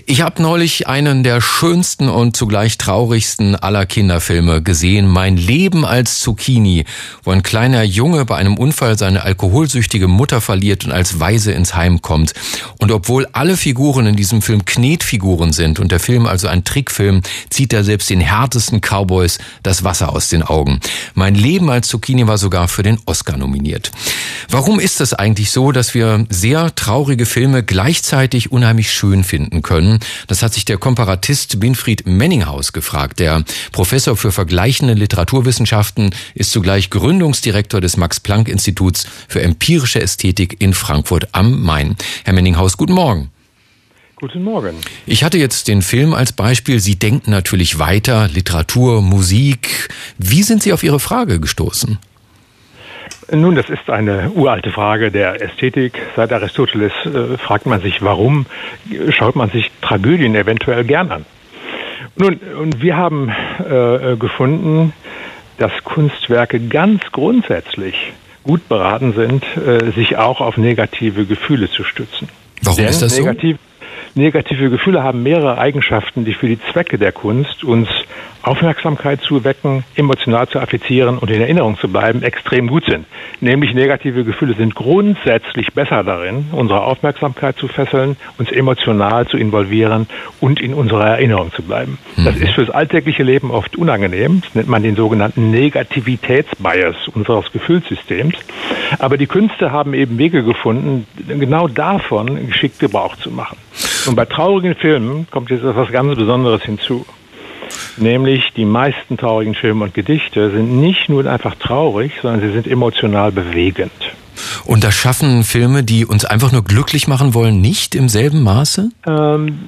Ich habe neulich einen der schönsten und zugleich traurigsten aller Kinderfilme gesehen, Mein Leben als Zucchini, wo ein kleiner Junge bei einem Unfall seine alkoholsüchtige Mutter verliert und als Waise ins Heim kommt. Und obwohl alle Figuren in diesem Film Knetfiguren sind und der Film also ein Trickfilm, zieht er selbst den härtesten Cowboys das Wasser aus den Augen. Mein Leben als Zucchini war sogar für den Oscar nominiert. Warum ist es eigentlich so, dass wir sehr traurige Filme gleichzeitig unheimlich schön finden können? Das hat sich der Komparatist Winfried Menninghaus gefragt. Der Professor für vergleichende Literaturwissenschaften ist zugleich Gründungsdirektor des Max-Planck-Instituts für empirische Ästhetik in Frankfurt am Main. Herr Menninghaus, guten Morgen. Guten Morgen. Ich hatte jetzt den Film als Beispiel. Sie denken natürlich weiter, Literatur, Musik. Wie sind Sie auf Ihre Frage gestoßen? Nun, das ist eine uralte Frage der Ästhetik. Seit Aristoteles fragt man sich, warum schaut man sich Tragödien eventuell gern an? Nun, und wir haben gefunden, dass Kunstwerke ganz grundsätzlich gut beraten sind, sich auch auf negative Gefühle zu stützen. Warum ist das so? Negative Gefühle haben mehrere Eigenschaften, die für die Zwecke der Kunst, uns Aufmerksamkeit zu wecken, emotional zu affizieren und in Erinnerung zu bleiben, extrem gut sind. Nämlich negative Gefühle sind grundsätzlich besser darin, unsere Aufmerksamkeit zu fesseln, uns emotional zu involvieren und in unserer Erinnerung zu bleiben. Das ist fürs alltägliche Leben oft unangenehm. Das nennt man den sogenannten Negativitätsbias unseres Gefühlssystems. Aber die Künste haben eben Wege gefunden, genau davon geschickt Gebrauch zu machen. Und bei traurigen Filmen kommt jetzt etwas ganz Besonderes hinzu. Nämlich die meisten traurigen Filme und Gedichte sind nicht nur einfach traurig, sondern sie sind emotional bewegend. Und das schaffen Filme, die uns einfach nur glücklich machen wollen, nicht im selben Maße? Lassen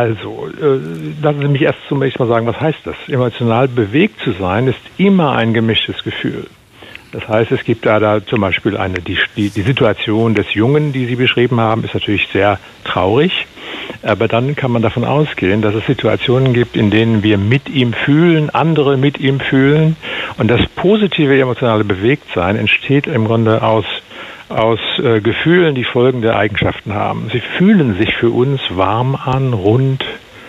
Sie mich erst zunächst mal sagen, was heißt das? Emotional bewegt zu sein, ist immer ein gemischtes Gefühl. Das heißt, es gibt da zum Beispiel die Situation des Jungen, die Sie beschrieben haben, ist natürlich sehr traurig. Aber dann kann man davon ausgehen, dass es Situationen gibt, in denen wir mit ihm fühlen, andere mit ihm fühlen. Und das positive emotionale Bewegtsein entsteht im Grunde aus Gefühlen, die folgende Eigenschaften haben. Sie fühlen sich für uns warm an, rund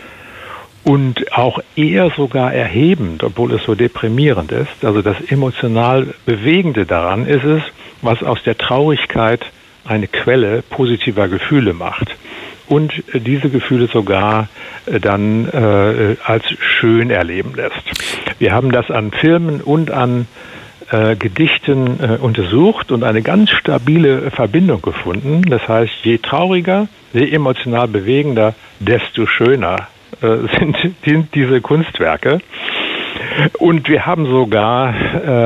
und auch eher sogar erhebend, obwohl es so deprimierend ist. Also das emotional Bewegende daran ist es, was aus der Traurigkeit eine Quelle positiver Gefühle macht. Und diese Gefühle sogar dann als schön erleben lässt. Wir haben das an Filmen und an Gedichten untersucht und eine ganz stabile Verbindung gefunden. Das heißt, je trauriger, je emotional bewegender, desto schöner sind diese Kunstwerke. Und wir haben sogar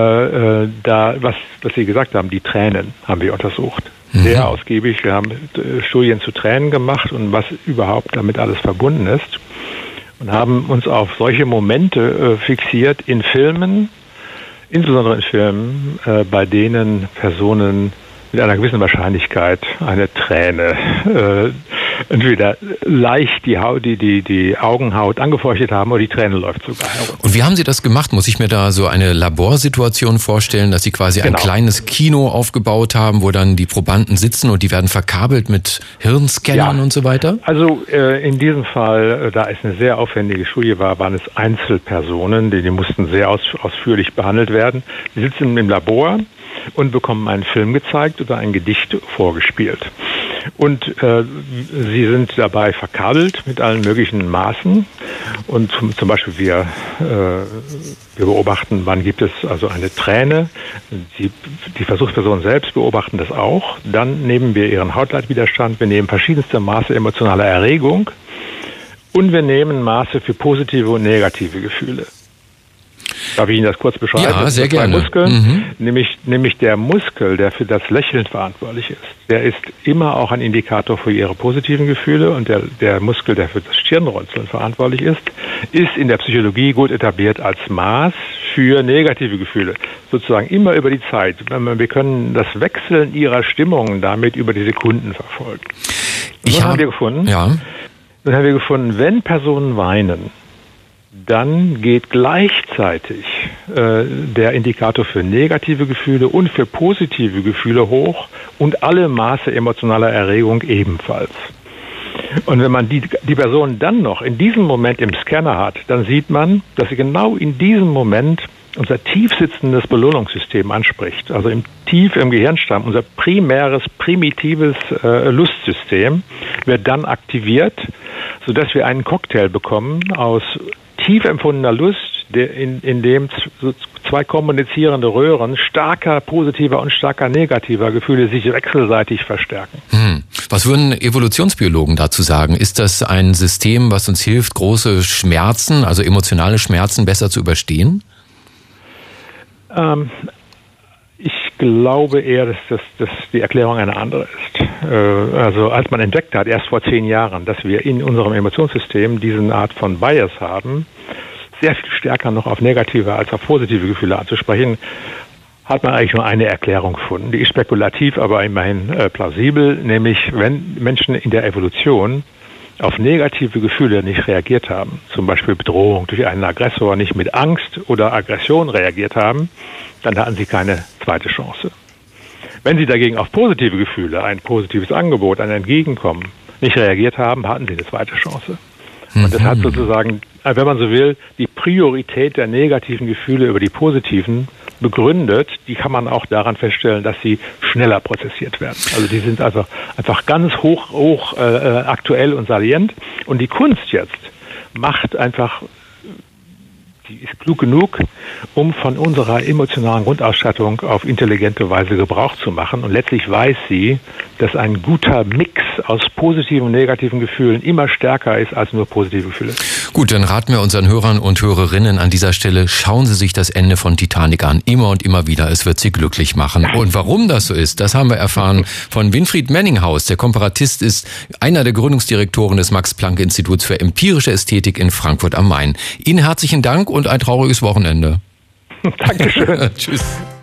was Sie gesagt haben, die Tränen haben wir untersucht. Sehr ausgiebig. Wir haben Studien zu Tränen gemacht und was überhaupt damit alles verbunden ist. Und haben uns auf solche Momente fixiert in Filmen, insbesondere in Filmen, bei denen Personen mit einer gewissen Wahrscheinlichkeit eine Träne entweder leicht die Augenhaut angefeuchtet haben oder die Träne läuft sogar herum. Und wie haben Sie das gemacht? Muss ich mir da so eine Laborsituation vorstellen, dass Sie quasi ein kleines Kino aufgebaut haben, wo dann die Probanden sitzen und die werden verkabelt mit Hirnscannern und so weiter? Also in diesem Fall, da es eine sehr aufwendige Studie war, waren es Einzelpersonen, die mussten sehr ausführlich behandelt werden. Die sitzen im Labor und bekommen einen Film gezeigt oder ein Gedicht vorgespielt. Und sie sind dabei verkabelt mit allen möglichen Maßen. Und zum Beispiel wir beobachten, wann gibt es also eine Träne. Die Versuchspersonen selbst beobachten das auch. Dann nehmen wir ihren Hautleitwiderstand, wir nehmen verschiedenste Maße emotionaler Erregung und wir nehmen Maße für positive und negative Gefühle. Darf ich Ihnen das kurz beschreiben? Ja, sehr gerne. Muskeln, nämlich der Muskel, der für das Lächeln verantwortlich ist, der ist immer auch ein Indikator für Ihre positiven Gefühle und der Muskel, der für das Stirnrunzeln verantwortlich ist in der Psychologie gut etabliert als Maß für negative Gefühle. Sozusagen immer über die Zeit. Wir können das Wechseln Ihrer Stimmung damit über die Sekunden verfolgen. Dann haben wir gefunden, wenn Personen weinen, dann geht gleichzeitig der Indikator für negative Gefühle und für positive Gefühle hoch und alle Maße emotionaler Erregung ebenfalls. Und wenn man die Person dann noch in diesem Moment im Scanner hat, dann sieht man, dass sie genau in diesem Moment unser tief sitzendes Belohnungssystem anspricht. Also tief im Gehirnstamm, unser primitives Lustsystem wird dann aktiviert, sodass wir einen Cocktail bekommen aus tief empfundener Lust, in dem zwei kommunizierende Röhren starker positiver und starker negativer Gefühle sich wechselseitig verstärken. Was würden Evolutionsbiologen dazu sagen? Ist das ein System, was uns hilft, große Schmerzen, also emotionale Schmerzen, besser zu überstehen? Ich glaube eher, dass die Erklärung eine andere ist. Also als man entdeckt hat, erst vor 10 Jahren, dass wir in unserem Emotionssystem diese Art von Bias haben, sehr viel stärker noch auf negative als auf positive Gefühle anzusprechen, hat man eigentlich nur eine Erklärung gefunden. Die ist spekulativ, aber immerhin plausibel, nämlich wenn Menschen in der Evolution auf negative Gefühle nicht reagiert haben, zum Beispiel Bedrohung durch einen Aggressor, nicht mit Angst oder Aggression reagiert haben, dann hatten sie keine zweite Chance. Wenn sie dagegen auf positive Gefühle, ein positives Angebot, ein Entgegenkommen nicht reagiert haben, hatten sie eine zweite Chance. Und das hat sozusagen, wenn man so will, die Priorität der negativen Gefühle über die positiven begründet. Die kann man auch daran feststellen, dass sie schneller prozessiert werden. Also die sind also einfach ganz hoch aktuell und salient. Und die Kunst jetzt macht einfach, die ist klug genug, um von unserer emotionalen Grundausstattung auf intelligente Weise Gebrauch zu machen. Und letztlich weiß sie, dass ein guter Mix aus positiven und negativen Gefühlen immer stärker ist als nur positive Gefühle. Gut, dann raten wir unseren Hörern und Hörerinnen an dieser Stelle, schauen Sie sich das Ende von Titanic an. Immer und immer wieder, es wird Sie glücklich machen. Und warum das so ist, das haben wir erfahren von Winfried Menninghaus. Der Komparatist ist einer der Gründungsdirektoren des Max-Planck-Instituts für empirische Ästhetik in Frankfurt am Main. Ihnen herzlichen Dank und ein trauriges Wochenende. Dankeschön. Tschüss.